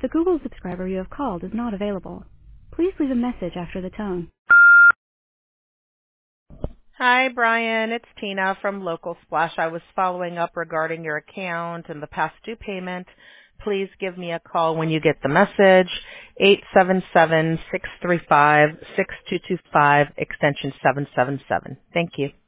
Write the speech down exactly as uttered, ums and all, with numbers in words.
The Google subscriber you have called is not available. Please leave a message after the tone. Hi, Brian. It's Tina from Local Splash. I was following up regarding your account and the past due payment. Please give me a call when you get the message, eight seven seven, six three five, six two two five, extension seven seven seven. Thank you.